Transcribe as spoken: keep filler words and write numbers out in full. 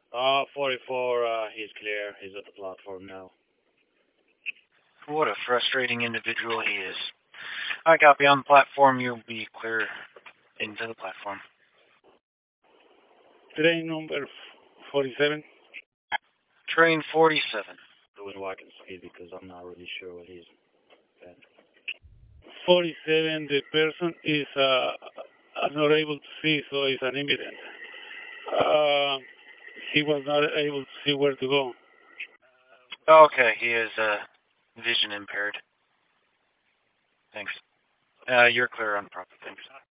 Uh, forty-four, uh, he's clear. He's at the platform now. What a frustrating individual he is. I copy on the platform. You'll be clear into the platform. Train number forty-seven. Train forty-seven. Doing walking speed because I'm not really sure what he's at. forty-seven, the person is uh, not able to see, so it's an immigrant. Uh, he was not able to see where to go. Okay, he is uh, vision impaired. Thanks. Uh, you're clear on proper. Thanks.